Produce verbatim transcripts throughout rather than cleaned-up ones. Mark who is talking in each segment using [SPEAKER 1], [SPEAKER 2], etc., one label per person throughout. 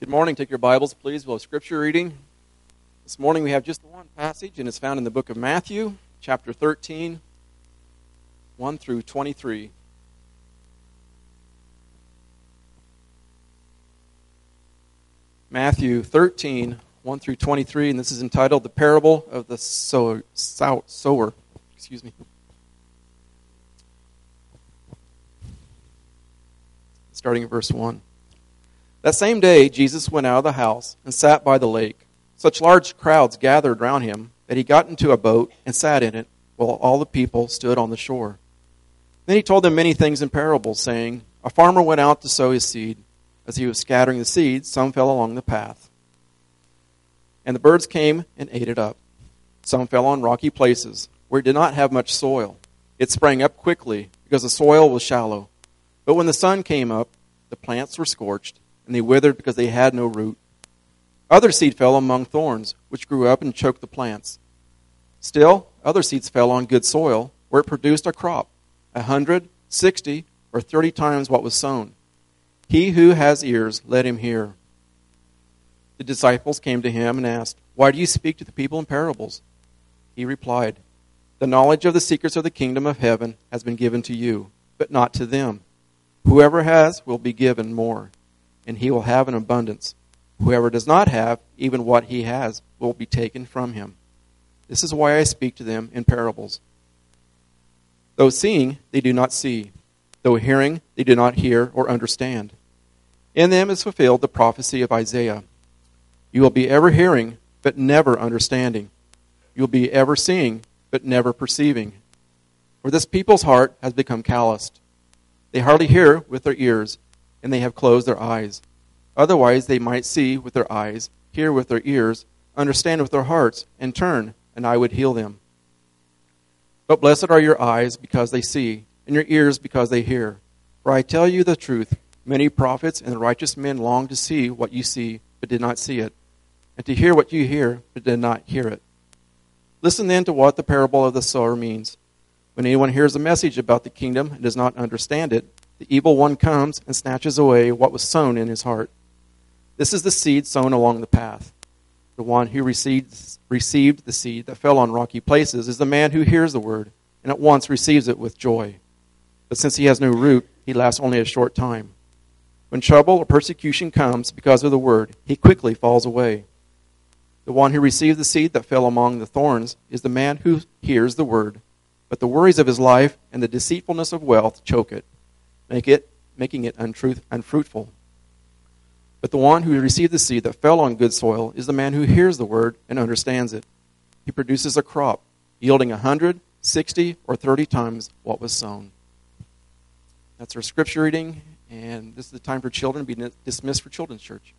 [SPEAKER 1] Good morning. Take your Bibles, please. We'll have scripture reading. This morning we have just the one passage, and it's found in the book of Matthew, chapter thirteen, one through twenty-three. Matthew thirteen, one through twenty-three, and this is entitled The Parable of the Sower. sower. Excuse me. Starting at verse one. That same day, Jesus went out of the house and sat by the lake. Such large crowds gathered round him that he got into a boat and sat in it, while all the people stood on the shore. Then he told them many things in parables, saying, A farmer went out to sow his seed. As he was scattering the seed, some fell along the path, and the birds came and ate it up. Some fell on rocky places, where it did not have much soil. It sprang up quickly, because the soil was shallow. But when the sun came up, the plants were scorched, and they withered because they had no root. Other seed fell among thorns, which grew up and choked the plants. Still, other seeds fell on good soil, where it produced a crop, a hundred, sixty, or thirty times what was sown. He who has ears, let him hear. The disciples came to him and asked, Why do you speak to the people in parables? He replied, The knowledge of the secrets of the kingdom of heaven has been given to you, but not to them. Whoever has will be given more, and he will have an abundance. Whoever does not have, even what he has, will be taken from him. This is why I speak to them in parables. Though seeing, they do not see. Though hearing, they do not hear or understand. In them is fulfilled the prophecy of Isaiah. You will be ever hearing, but never understanding. You will be ever seeing, but never perceiving. For this people's heart has become calloused. They hardly hear with their ears, and they have closed their eyes. Otherwise they might see with their eyes, hear with their ears, understand with their hearts, and turn, and I would heal them. But blessed are your eyes because they see, and your ears because they hear. For I tell you the truth, many prophets and righteous men longed to see what you see, but did not see it, and to hear what you hear, but did not hear it. Listen then to what the parable of the sower means. When anyone hears a message about the kingdom and does not understand it, the evil one comes and snatches away what was sown in his heart. This is the seed sown along the path. The one who received, received the seed that fell on rocky places is the man who hears the word and at once receives it with joy. But since he has no root, he lasts only a short time. When trouble or persecution comes because of the word, he quickly falls away. The one who received the seed that fell among the thorns is the man who hears the word, but the worries of his life and the deceitfulness of wealth choke it, make it making it untruth, unfruitful. But the one who received the seed that fell on good soil is the man who hears the word and understands it. He produces a crop, yielding a hundred, sixty, or thirty times what was sown. That's our scripture reading, and this is the time for children to be dismissed for Children's Church.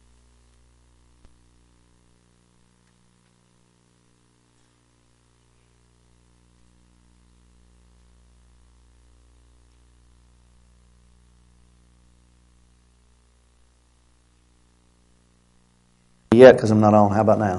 [SPEAKER 2] Yet, because I'm not on. How about now?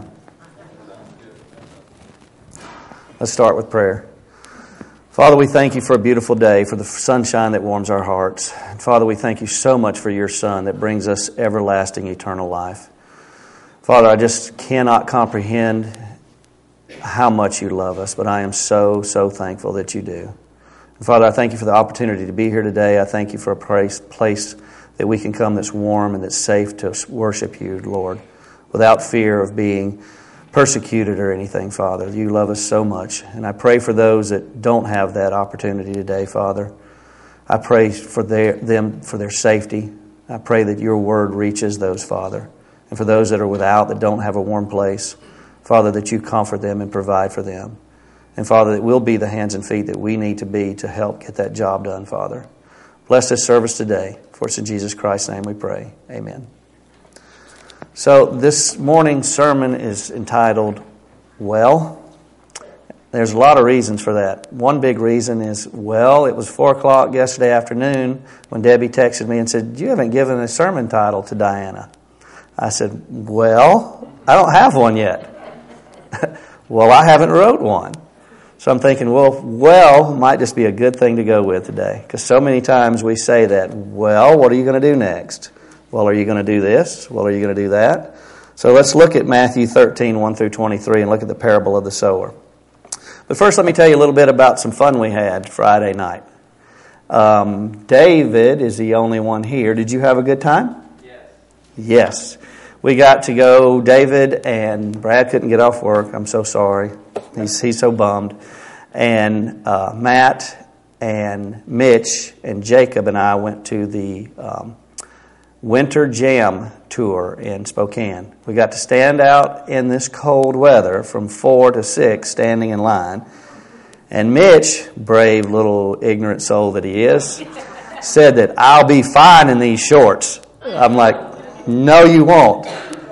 [SPEAKER 2] Let's start with prayer. Father, we thank you for a beautiful day, for the sunshine that warms our hearts. And Father, we thank you so much for your Son that brings us everlasting, eternal life. Father, I just cannot comprehend how much you love us, but I am so, so thankful that you do. And Father, I thank you for the opportunity to be here today. I thank you for a place, place that we can come that's warm and that's safe to worship you, Lord, without fear of being persecuted or anything, Father. You love us so much. And I pray for those that don't have that opportunity today, Father. I pray for their, them for their safety. I pray that your word reaches those, Father. And for those that are without, that don't have a warm place, Father, that you comfort them and provide for them. And Father, that we'll be the hands and feet that we need to be to help get that job done, Father. Bless this service today. For it's in Jesus Christ's name we pray. Amen. So this morning's sermon is entitled, Well. There's a lot of reasons for that. One big reason is, well, it was four o'clock yesterday afternoon when Debbie texted me and said, you haven't given a sermon title to Diana. I said, well, I don't have one yet. Well, I haven't wrote one. So I'm thinking, well, well might just be a good thing to go with today. Because so many times we say that, well, what are you going to do next? Well, are you going to do this? Well, are you going to do that? So let's look at Matthew thirteen, one through twenty-three, and look at the parable of the sower. But first, let me tell you a little bit about some fun we had Friday night. Um, David is the only one here. Did you have a good time?
[SPEAKER 3] Yes.
[SPEAKER 2] Yes. We got to go, David and Brad couldn't get off work. I'm so sorry. He's, he's so bummed. And uh, Matt and Mitch and Jacob and I went to the um, Winter Jam tour in Spokane. We got to stand out in this cold weather from four to six standing in line. And Mitch, brave little ignorant soul that he is, said that I'll be fine in these shorts. I'm like, no, you won't.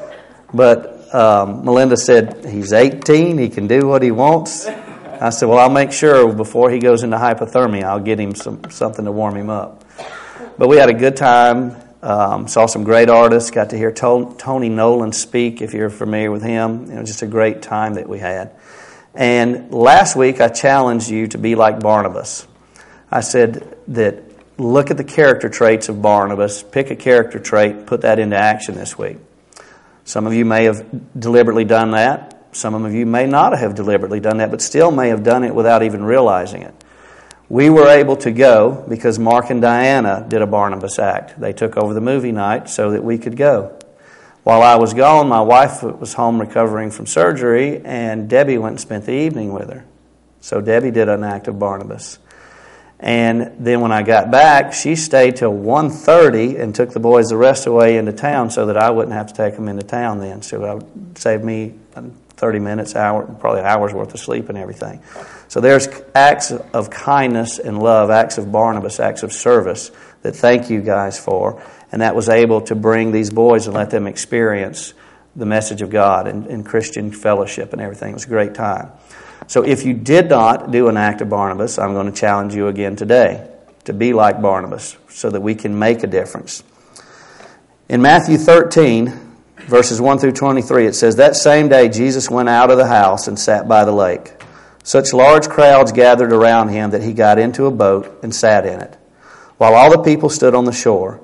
[SPEAKER 2] But um, Melinda said, he's eighteen, he can do what he wants. I said, well, I'll make sure before he goes into hypothermia, I'll get him some something to warm him up. But we had a good time. Um, saw some great artists. Got to hear to- Tony Nolan speak, if you're familiar with him. It was just a great time that we had. And last week I challenged you to be like Barnabas. I said that look at the character traits of Barnabas, pick a character trait, put that into action this week. Some of you may have deliberately done that. Some of you may not have deliberately done that, but still may have done it without even realizing it. We were able to go because Mark and Diana did a Barnabas act. They took over the movie night so that we could go. While I was gone, my wife was home recovering from surgery, and Debbie went and spent the evening with her. So Debbie did an act of Barnabas. And then when I got back, she stayed till one thirty and took the boys the rest of the way into town so that I wouldn't have to take them into town then. So it would save me thirty minutes, hour, probably an hour's worth of sleep and everything. So there's acts of kindness and love, acts of Barnabas, acts of service that thank you guys for. And that was able to bring these boys and let them experience the message of God and, and Christian fellowship and everything. It was a great time. So if you did not do an act of Barnabas, I'm going to challenge you again today to be like Barnabas so that we can make a difference. In Matthew thirteen, verses one through twenty-three, it says, that same day Jesus went out of the house and sat by the lake. Such large crowds gathered around him that he got into a boat and sat in it, while all the people stood on the shore.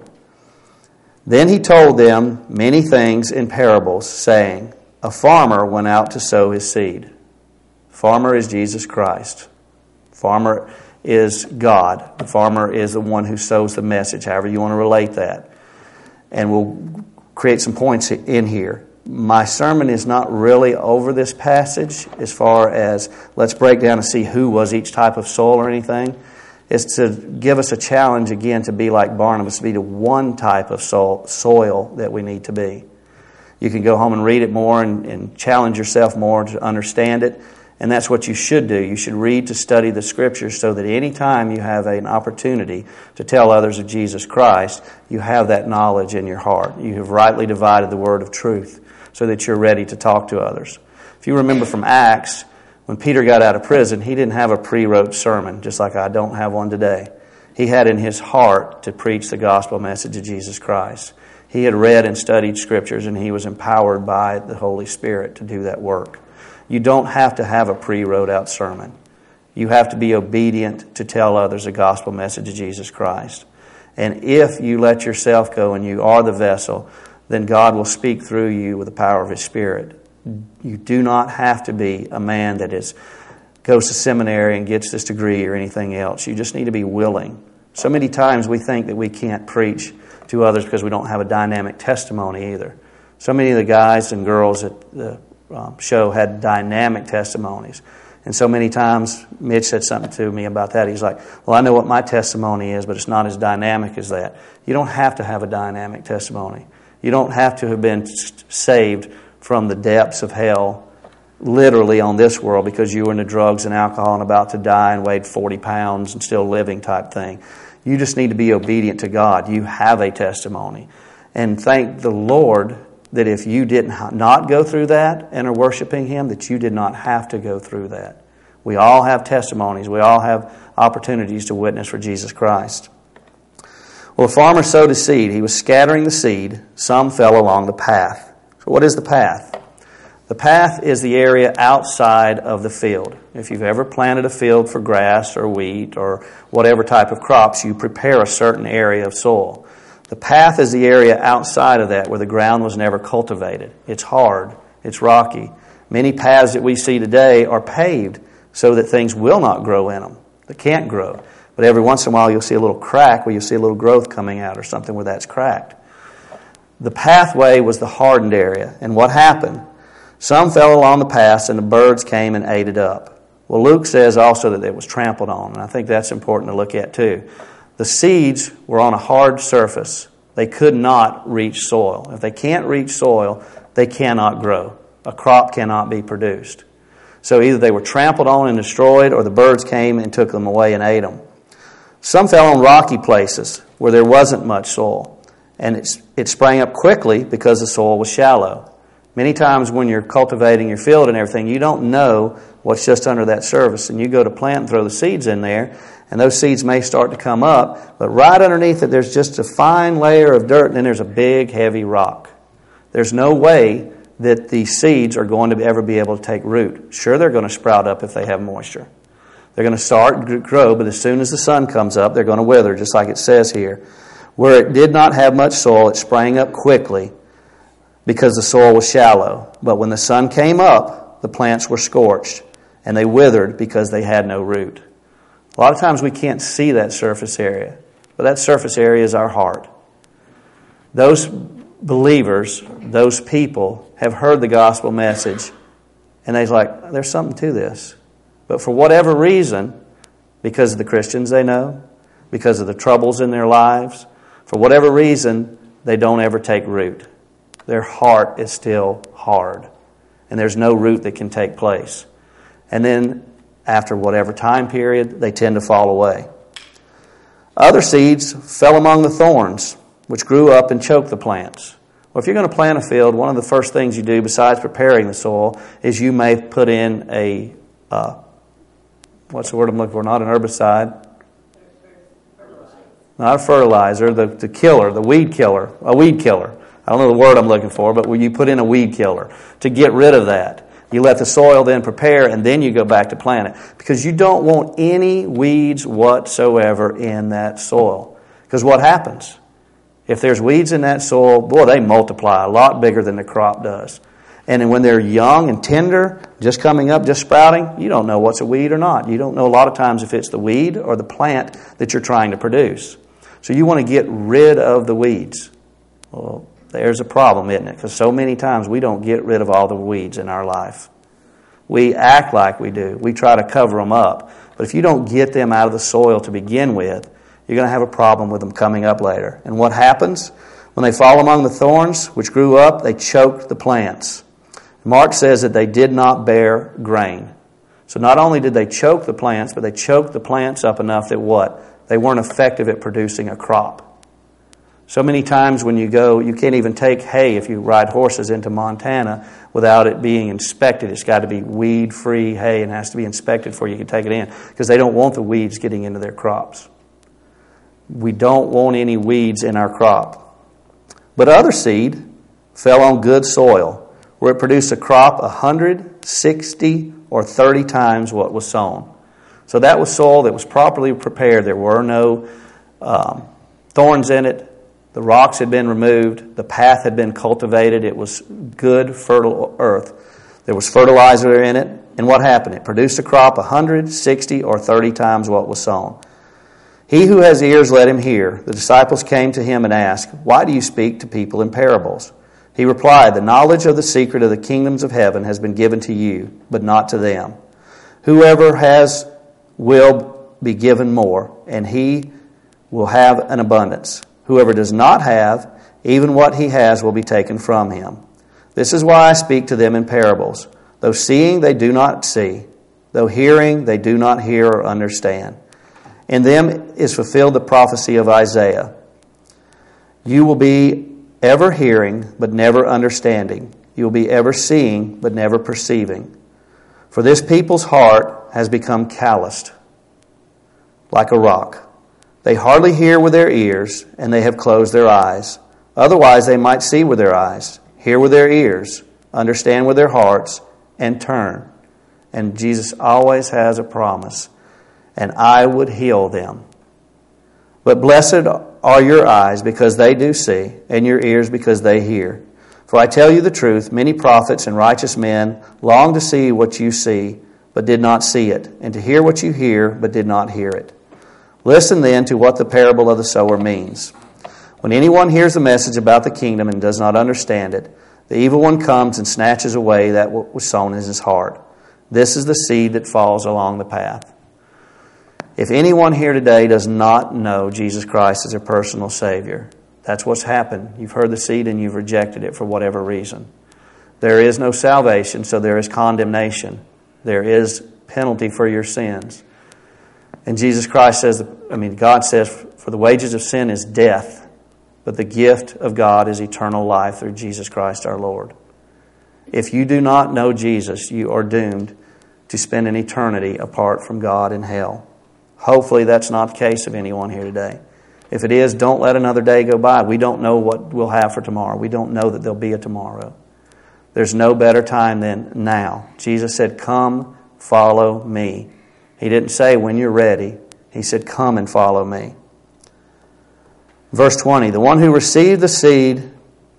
[SPEAKER 2] Then he told them many things in parables, saying, a farmer went out to sow his seed. Farmer is Jesus Christ. Farmer is God. The farmer is the one who sows the message, however you want to relate that. And we'll create some points in here. My sermon is not really over this passage as far as let's break down and see who was each type of soil or anything. It's to give us a challenge again to be like Barnabas, to be the one type of soil, soil that we need to be. You can go home and read it more and, and challenge yourself more to understand it. And that's what you should do. You should read to study the Scriptures so that any time you have an opportunity to tell others of Jesus Christ, you have that knowledge in your heart. You have rightly divided the word of truth so that you're ready to talk to others. If you remember from Acts, when Peter got out of prison, he didn't have a pre-wrote sermon, just like I don't have one today. He had in his heart to preach the gospel message of Jesus Christ. He had read and studied Scriptures, and he was empowered by the Holy Spirit to do that work. You don't have to have a pre-wrote out sermon. You have to be obedient to tell others the gospel message of Jesus Christ. And if you let yourself go and you are the vessel, then God will speak through you with the power of His Spirit. You do not have to be a man that is goes to seminary and gets this degree or anything else. You just need to be willing. So many times we think that we can't preach to others because we don't have a dynamic testimony either. So many of the guys and girls at the Um, show had dynamic testimonies. And so many times Mitch said something to me about that. He's like, well, I know what my testimony is, but it's not as dynamic as that. You don't have to have a dynamic testimony. You don't have to have been saved from the depths of hell literally on this world because you were into drugs and alcohol and about to die and weighed forty pounds and still living type thing. You just need to be obedient to God. You have a testimony. And thank the Lord that if you did not go through that and are worshiping Him, that you did not have to go through that. We all have testimonies. We all have opportunities to witness for Jesus Christ. Well, the farmer sowed his seed. He was scattering the seed. Some fell along the path. So what is the path? The path is the area outside of the field. If you've ever planted a field for grass or wheat or whatever type of crops, you prepare a certain area of soil. The path is the area outside of that where the ground was never cultivated. It's hard. It's rocky. Many paths that we see today are paved so that things will not grow in them. They can't grow. But every once in a while you'll see a little crack where you'll see a little growth coming out or something where that's cracked. The pathway was the hardened area. And what happened? Some fell along the paths and the birds came and ate it up. Well, Luke says also that it was trampled on. And I think that's important to look at too. The seeds were on a hard surface. They could not reach soil. If they can't reach soil, they cannot grow. A crop cannot be produced. So either they were trampled on and destroyed, or the birds came and took them away and ate them. Some fell on rocky places where there wasn't much soil, and it's, it sprang up quickly because the soil was shallow. Many times when you're cultivating your field and everything, you don't know what's just under that surface, and you go to plant and throw the seeds in there, and those seeds may start to come up, but right underneath it there's just a fine layer of dirt, and then there's a big, heavy rock. There's no way that the seeds are going to ever be able to take root. Sure, they're going to sprout up if they have moisture. They're going to start to grow, but as soon as the sun comes up, they're going to wither, just like it says here. Where it did not have much soil, it sprang up quickly because the soil was shallow. But when the sun came up, the plants were scorched, and they withered because they had no root. A lot of times we can't see that surface area, but that surface area is our heart. Those believers, those people, have heard the gospel message, and they're like, there's something to this. But for whatever reason, because of the Christians they know, because of the troubles in their lives, for whatever reason, they don't ever take root. Their heart is still hard, and there's no root that can take place. And then, after whatever time period, they tend to fall away. Other seeds fell among the thorns, which grew up and choked the plants. Well, if you're going to plant a field, one of the first things you do besides preparing the soil is you may put in a, uh, what's the word I'm looking for? Not an herbicide. Not a fertilizer, the, the killer, the weed killer, a weed killer. I don't know the word I'm looking for, but when you put in a weed killer to get rid of that. You let the soil then prepare, and then you go back to plant it. Because you don't want any weeds whatsoever in that soil. Because what happens? If there's weeds in that soil, boy, they multiply a lot bigger than the crop does. And then when they're young and tender, just coming up, just sprouting, you don't know what's a weed or not. You don't know a lot of times if it's the weed or the plant that you're trying to produce. So you want to get rid of the weeds. Well, there's a problem, isn't it? Because so many times we don't get rid of all the weeds in our life. We act like we do. We try to cover them up. But if you don't get them out of the soil to begin with, you're going to have a problem with them coming up later. And what happens? When they fall among the thorns, which grew up, they choked the plants. Mark says that they did not bear grain. So not only did they choke the plants, but they choked the plants up enough that what? They weren't effective at producing a crop. So many times when you go, you can't even take hay if you ride horses into Montana without it being inspected. It's got to be weed-free hay and has to be inspected before you can take it in because they don't want the weeds getting into their crops. We don't want any weeds in our crop. But other seed fell on good soil where it produced a crop one hundred, sixty, or thirty times what was sown. So that was soil that was properly prepared. There were no um, thorns in it. The rocks had been removed. The path had been cultivated. It was good, fertile earth. There was fertilizer in it. And what happened? It produced a crop one hundred, sixty, or thirty times what was sown. He who has ears, let him hear. The disciples came to him and asked, "Why do you speak to people in parables?" He replied, "The knowledge of the secret of the kingdoms of heaven has been given to you, but not to them. Whoever has will be given more, and he will have an abundance. Whoever does not have, even what he has will be taken from him. This is why I speak to them in parables. Though seeing, they do not see. Though hearing, they do not hear or understand. In them is fulfilled the prophecy of Isaiah. You will be ever hearing, but never understanding. You will be ever seeing, but never perceiving. For this people's heart has become calloused, like a rock. They hardly hear with their ears, and they have closed their eyes. Otherwise they might see with their eyes, hear with their ears, understand with their hearts, and turn." And Jesus always has a promise. "And I would heal them. But blessed are your eyes because they do see, and your ears because they hear. For I tell you the truth, many prophets and righteous men long to see what you see, but did not see it, and to hear what you hear, but did not hear it. Listen then to what the parable of the sower means. When anyone hears the message about the kingdom and does not understand it, the evil one comes and snatches away that what was sown in his heart. This is the seed that falls along the path. If anyone here today does not know Jesus Christ as their personal Savior, that's what's happened. You've heard the seed and you've rejected it for whatever reason. There is no salvation, so there is condemnation. There is penalty for your sins. And Jesus Christ says, I mean, God says, for the wages of sin is death, but the gift of God is eternal life through Jesus Christ our Lord. If you do not know Jesus, you are doomed to spend an eternity apart from God in hell. Hopefully that's not the case of anyone here today. If it is, don't let another day go by. We don't know what we'll have for tomorrow. We don't know that there'll be a tomorrow. There's no better time than now. Jesus said, come, follow me. He didn't say when you're ready. He said, come and follow me. Verse twenty, the one who received the seed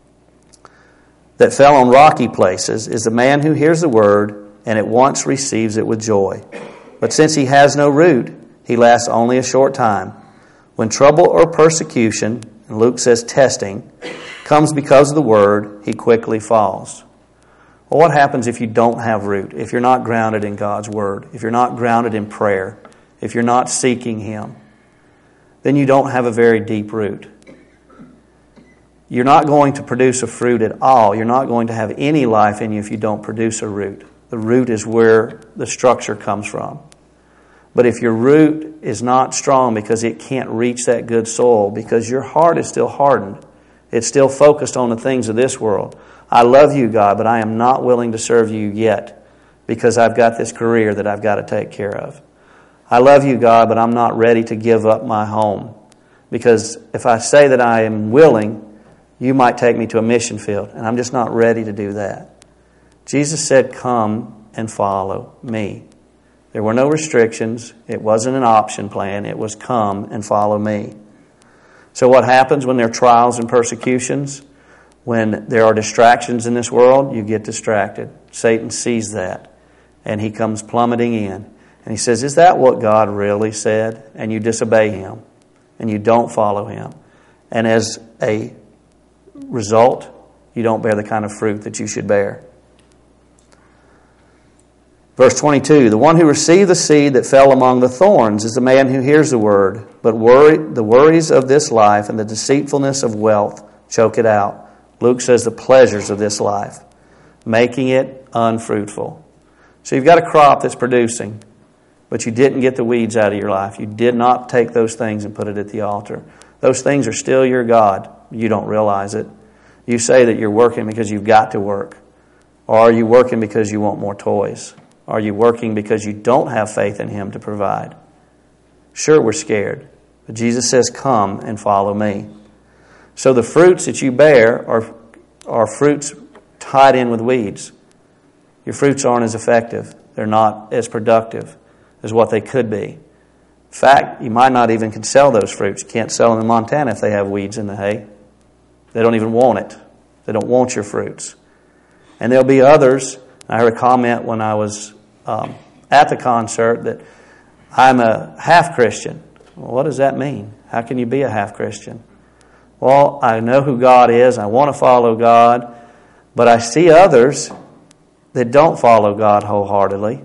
[SPEAKER 2] that fell on rocky places is the man who hears the word and at once receives it with joy. But since he has no root, he lasts only a short time. When trouble or persecution, and Luke says testing, comes because of the word, he quickly falls. Well, what happens if you don't have root, if you're not grounded in God's word, if you're not grounded in prayer, if you're not seeking Him? Then you don't have a very deep root. You're not going to produce a fruit at all. You're not going to have any life in you if you don't produce a root. The root is where the structure comes from. But if your root is not strong because it can't reach that good soil, because your heart is still hardened, it's still focused on the things of this world. I love you, God, but I am not willing to serve you yet because I've got this career that I've got to take care of. I love you, God, but I'm not ready to give up my home because if I say that I am willing, you might take me to a mission field, and I'm just not ready to do that. Jesus said, come and follow me. There were no restrictions. It wasn't an option plan. It was come and follow me. So what happens when there are trials and persecutions? When there are distractions in this world, you get distracted. Satan sees that, and he comes plummeting in. And he says, is that what God really said? And you disobey Him, and you don't follow Him. And as a result, you don't bear the kind of fruit that you should bear. Verse twenty-two, the one who received the seed that fell among the thorns is the man who hears the word, but worry, the worries of this life and the deceitfulness of wealth choke it out. Luke says the pleasures of this life, making it unfruitful. So you've got a crop that's producing, but you didn't get the weeds out of your life. You did not take those things and put it at the altar. Those things are still your God. You don't realize it. You say that you're working because you've got to work. Or are you working because you want more toys? Are you working because you don't have faith in Him to provide? Sure, we're scared. But Jesus says, come and follow me. So the fruits that you bear are, are fruits tied in with weeds. Your fruits aren't as effective. They're not as productive as what they could be. In fact, you might not even can sell those fruits. You can't sell them in Montana if they have weeds in the hay. They don't even want it. They don't want your fruits. And there'll be others. I heard a comment when I was um, at the concert that I'm a half-Christian. Well, what does that mean? How can you be a half-Christian? Well, I know who God is. I want to follow God. But I see others that don't follow God wholeheartedly.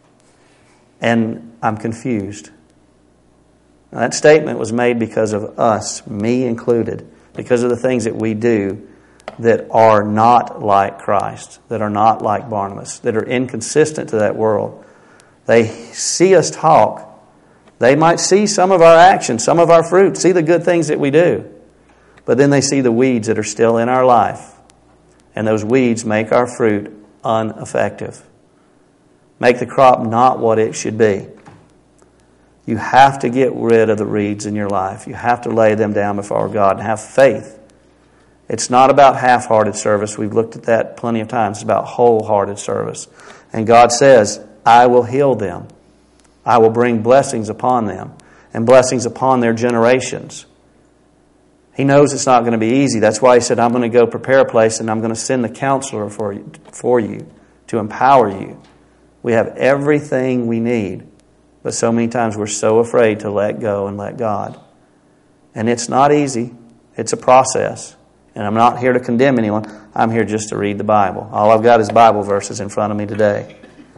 [SPEAKER 2] And I'm confused. Now, that statement was made because of us, me included, because of the things that we do that are not like Christ, that are not like Barnabas, that are inconsistent to that world. They see us talk. They might see some of our actions, some of our fruit, see the good things that we do. But then they see the weeds that are still in our life. And those weeds make our fruit ineffective. Make the crop not what it should be. You have to get rid of the weeds in your life. You have to lay them down before God and have faith. It's not about half-hearted service. We've looked at that plenty of times. It's about wholehearted service. And God says, I will heal them. I will bring blessings upon them. and blessings upon their generations. He knows it's not going to be easy. That's why he said, I'm going to go prepare a place and I'm going to send the counselor for you, for you to empower you. We have everything we need. But so many times we're so afraid to let go and let God. And it's not easy. It's a process. And I'm not here to condemn anyone. I'm here just to read the Bible. All I've got is Bible verses in front of me today.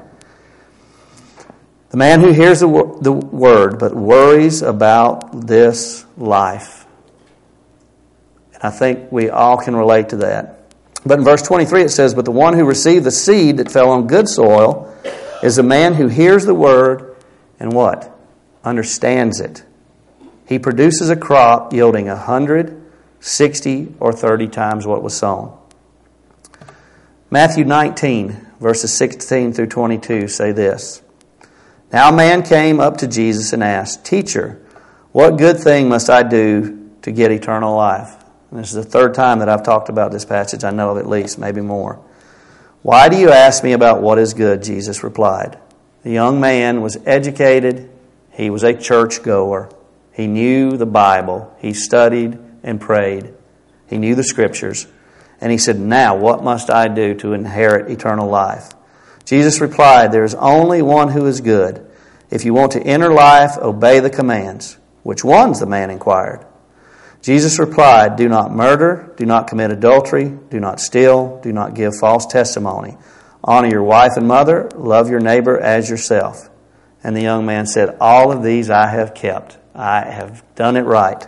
[SPEAKER 2] The man who hears the, the word but worries about this life. I think we all can relate to that. But in verse twenty-three it says, but the one who received the seed that fell on good soil is a man who hears the word and what? Understands it. He produces a crop yielding a hundred, sixty, or thirty times what was sown. Matthew nineteen, verses sixteen through twenty-two say this. Now a man came up to Jesus and asked, Teacher, what good thing must I do to get eternal life? And this is the third time that I've talked about this passage. I know of at least, maybe more. Why do you ask me about what is good? Jesus replied. The young man was educated. He was a churchgoer. He knew the Bible. He studied and prayed. He knew the Scriptures. And he said, now what must I do to inherit eternal life? Jesus replied, there is only one who is good. If you want to enter life, obey the commands. Which ones? The man inquired. Jesus replied, do not murder, do not commit adultery, do not steal, do not give false testimony. Honor your wife and mother, love your neighbor as yourself. And the young man said, all of these I have kept. I have done it right.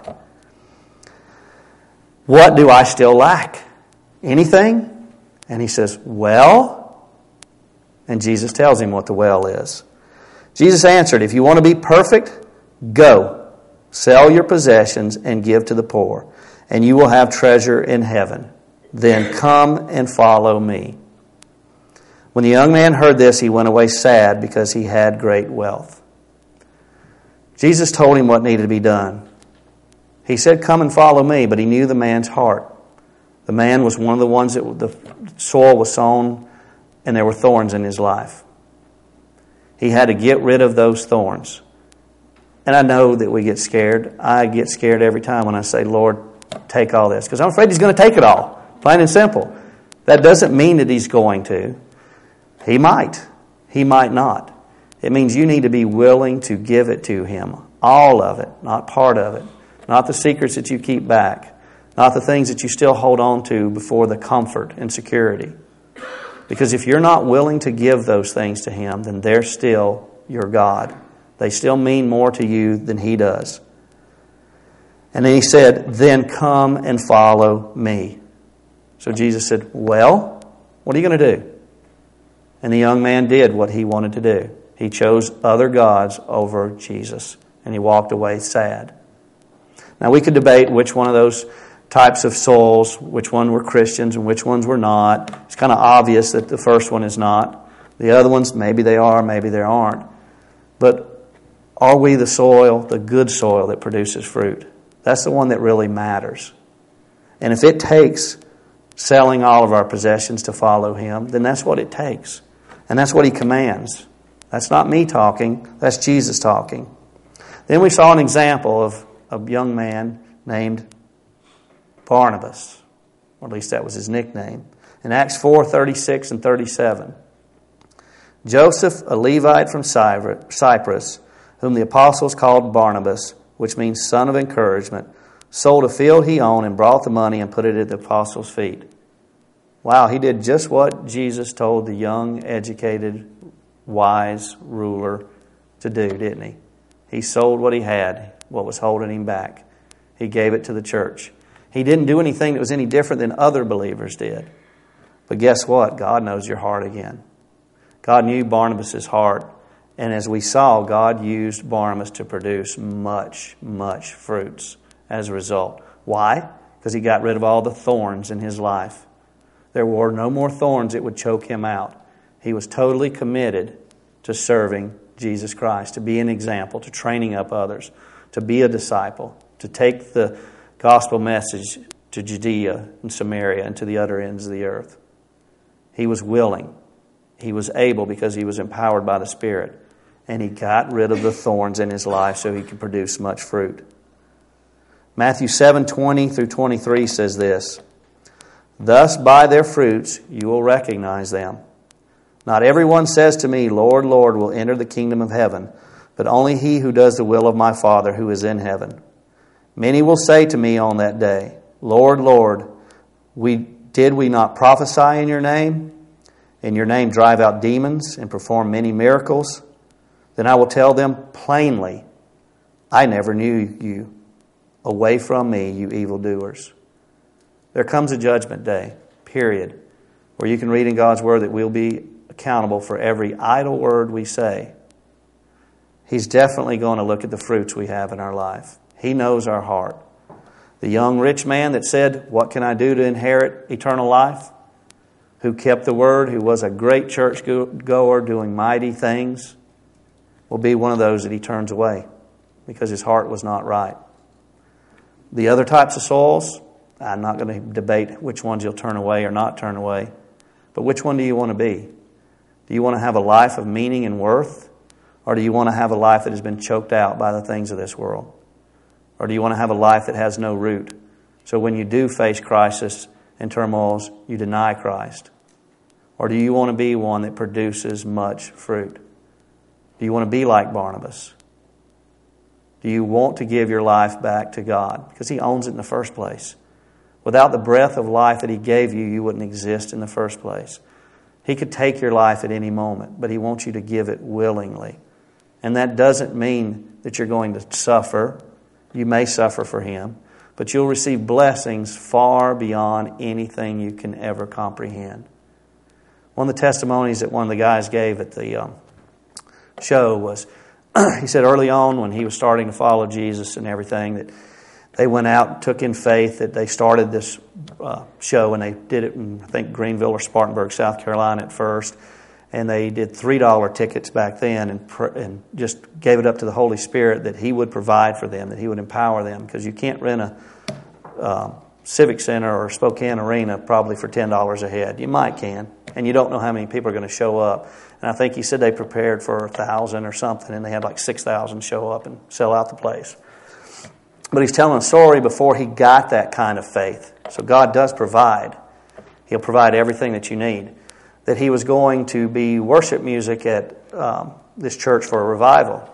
[SPEAKER 2] What do I still lack? Anything? And he says, well? And Jesus tells him what the well is. Jesus answered, if you want to be perfect, go. Sell your possessions and give to the poor, and you will have treasure in heaven. Then come and follow me. When the young man heard this, he went away sad because he had great wealth. Jesus told him what needed to be done. He said, come and follow me, but he knew the man's heart. The man was one of the ones that the soil was sown and there were thorns in his life. He had to get rid of those thorns. And I know that we get scared. I get scared every time when I say, Lord, take all this. Because I'm afraid He's going to take it all. Plain and simple. That doesn't mean that He's going to. He might. He might not. It means you need to be willing to give it to Him. All of it, not part of it. Not the secrets that you keep back. Not the things that you still hold on to before the comfort and security. Because if you're not willing to give those things to Him, then they're still your God. They still mean more to you than He does. And then He said, then come and follow me. So Jesus said, well, what are you going to do? And the young man did what he wanted to do. He chose other gods over Jesus. And he walked away sad. Now we could debate which one of those types of souls, which one were Christians and which ones were not. It's kind of obvious that the first one is not. The other ones, maybe they are, maybe they aren't. But are we the soil, the good soil that produces fruit? That's the one that really matters. And if it takes selling all of our possessions to follow Him, then that's what it takes. And that's what He commands. That's not me talking. That's Jesus talking. Then we saw an example of a young man named Barnabas. Or at least that was his nickname. In Acts four, thirty-six and thirty-seven. Joseph, a Levite from Cyprus, whom the apostles called Barnabas, which means son of encouragement, sold a field he owned and brought the money and put it at the apostles' feet. Wow, he did just what Jesus told the young, educated, wise ruler to do, didn't he? He sold what he had, what was holding him back. He gave it to the church. He didn't do anything that was any different than other believers did. But guess what? God knows your heart again. God knew Barnabas' heart. And as we saw, God used Barnabas to produce much, much fruits as a result. Why? Because he got rid of all the thorns in his life. There were no more thorns that would choke him out. He was totally committed to serving Jesus Christ, to be an example, to training up others, to be a disciple, to take the gospel message to Judea and Samaria and to the other ends of the earth. He was willing. He was able because he was empowered by the Spirit. and He got rid of the thorns in His life so He could produce much fruit. Matthew seven twenty through twenty-three says this, "Thus by their fruits you will recognize them. Not everyone says to me, 'Lord, Lord,' will enter the kingdom of heaven, but only he who does the will of my Father who is in heaven. Many will say to me on that day, 'Lord, Lord, we did we not prophesy in your name? In your name drive out demons and perform many miracles?' Then I will tell them plainly, 'I never knew you. Away from me, you evildoers.'" There comes a judgment day, period, where you can read in God's Word that we'll be accountable for every idle word we say. He's definitely going to look at the fruits we have in our life. He knows our heart. The young rich man that said, "What can I do to inherit eternal life?" who kept the word, who was a great church goer doing mighty things, will be one of those that He turns away because his heart was not right. The other types of souls, I'm not going to debate which ones you'll turn away or not turn away, but which one do you want to be? Do you want to have a life of meaning and worth? Or do you want to have a life that has been choked out by the things of this world? Or do you want to have a life that has no root? So when you do face crisis and turmoils, you deny Christ. Or do you want to be one that produces much fruit? Do you want to be like Barnabas? Do you want to give your life back to God? Because He owns it in the first place. Without the breath of life that He gave you, you wouldn't exist in the first place. He could take your life at any moment, but He wants you to give it willingly. And that doesn't mean that you're going to suffer. You may suffer for Him, but you'll receive blessings far beyond anything you can ever comprehend. One of the testimonies that one of the guys gave at the um, show was, he said early on when he was starting to follow Jesus and everything, that they went out and took in faith, that they started this uh, show, and they did it in, I think, Greenville or Spartanburg, South Carolina at first. And they did three dollar tickets back then, and pr- and just gave it up to the Holy Spirit that He would provide for them, that He would empower them. Because you can't rent a uh, Civic Center or Spokane Arena probably for ten dollars a head. You might can, and you don't know how many people are going to show up. And I think he said they prepared for a thousand or something, and they had like six thousand show up and sell out the place. But he's telling a story before he got that kind of faith. So God does provide. He'll provide everything that you need. That he was going to be worship music at um, this church for a revival.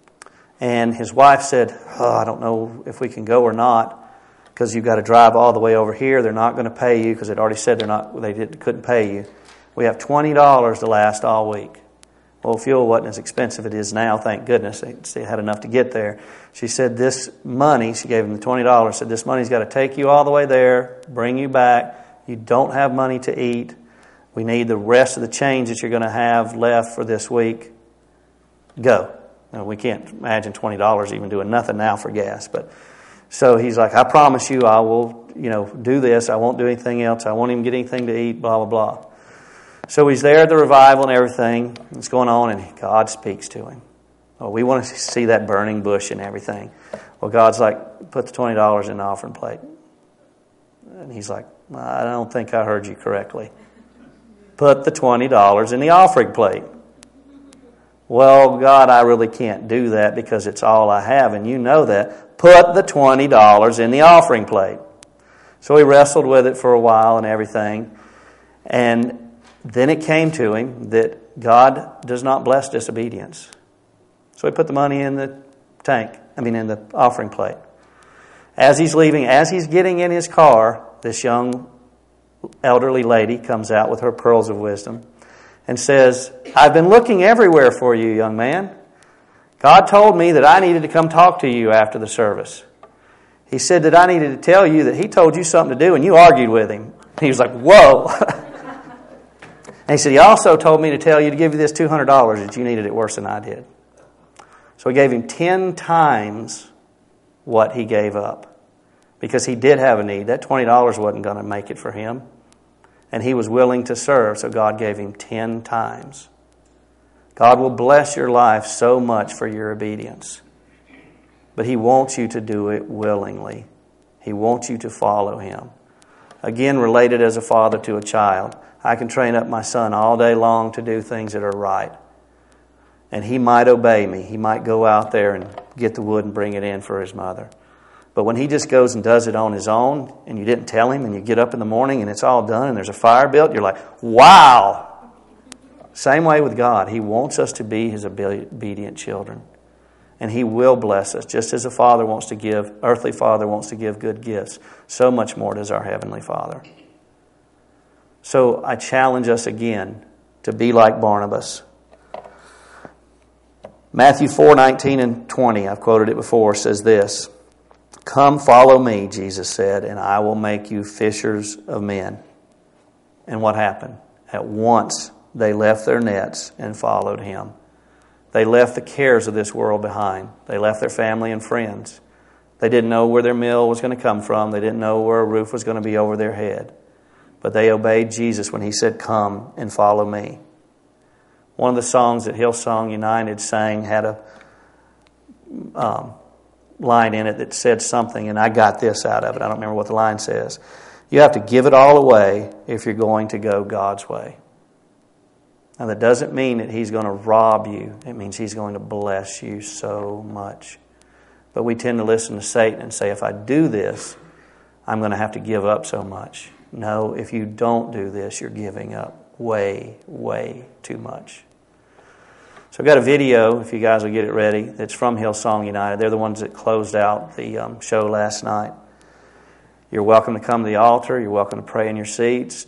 [SPEAKER 2] And his wife said, "Oh, I don't know if we can go or not, because you've got to drive all the way over here. They're not going to pay you because they'd already said they're not. They didn't, couldn't pay you. We have twenty dollars to last all week." Well, fuel wasn't as expensive as it is now, thank goodness. They had enough to get there. She said this money, she gave him the twenty dollars, said this money's got to take you all the way there, bring you back. You don't have money to eat. We need the rest of the change that you're going to have left for this week. Go. Now, we can't imagine twenty dollars even doing nothing now for gas. But so he's like, "I promise you I will, you know, do this. I won't do anything else. I won't even get anything to eat, blah, blah, blah." So he's there at the revival and everything. It's going on, and God speaks to him. Oh, we want to see that burning bush and everything. Well, God's like, "Put the twenty dollars in the offering plate." And he's like, "I don't think I heard you correctly. Put the twenty dollars in the offering plate." "Well, God, I really can't do that because it's all I have, and you know that. Put the twenty dollars in the offering plate." So he wrestled with it for a while and everything. And then it came to him that God does not bless disobedience. So he put the money in the tank, I mean in the offering plate. As he's leaving, as he's getting in his car, this young elderly lady comes out with her pearls of wisdom and says, "I've been looking everywhere for you, young man. God told me that I needed to come talk to you after the service. He said that I needed to tell you that he told you something to do and you argued with him." He was like, "Whoa." And he said, "He also told me to tell you to give you this two hundred dollars that you needed it worse than I did." So he gave him ten times what he gave up because he did have a need. That twenty dollars wasn't going to make it for him. And he was willing to serve, so God gave him ten times. God will bless your life so much for your obedience. But He wants you to do it willingly. He wants you to follow Him. Again, related as a father to a child. I can train up my son all day long to do things that are right. And he might obey me. He might go out there and get the wood and bring it in for his mother. But when he just goes and does it on his own, and you didn't tell him, and you get up in the morning and it's all done and there's a fire built, you're like, wow! Same way with God. He wants us to be his obedient children. And he will bless us. Just as a father wants to give, earthly father wants to give good gifts, so much more does our heavenly Father. So I challenge us again to be like Barnabas. Matthew four nineteen and twenty, I've quoted it before, says this. Come follow me, Jesus said, and I will make you fishers of men. And what happened? At once they left their nets and followed him. They left the cares of this world behind. They left their family and friends. They didn't know where their meal was going to come from. They didn't know where a roof was going to be over their head. But they obeyed Jesus when he said, come and follow me. One of the songs that Hillsong United sang had a um, line in it that said something, and I got this out of it. I don't remember what the line says. You have to give it all away if you're going to go God's way. Now, that doesn't mean that he's going to rob you. It means he's going to bless you so much. But we tend to listen to Satan and say, if I do this, I'm going to have to give up so much. No, if you don't do this, you're giving up way, way too much. So I've got a video, if you guys will get it ready, that's from Hillsong United. They're the ones that closed out the um, show last night. You're welcome to come to the altar. You're welcome to pray in your seats.